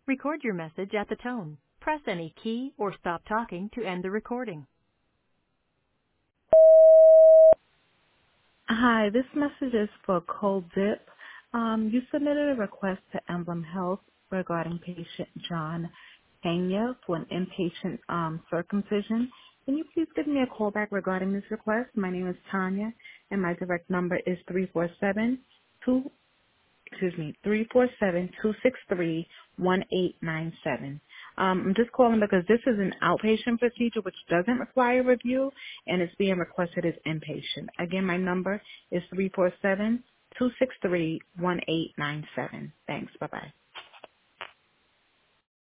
Record your message at the tone. Press any key or stop talking to end the recording. Hi, this message is for Cold Dip. You submitted a request to Emblem Health regarding patient John Pena for an inpatient circumcision. Can you please give me a call back regarding this request? My name is Tanya, and my direct number is 347-263-1897. I'm just calling because this is an outpatient procedure which doesn't require review, and it's being requested as inpatient. Again, my number is 347-263-1897. Thanks. Bye-bye.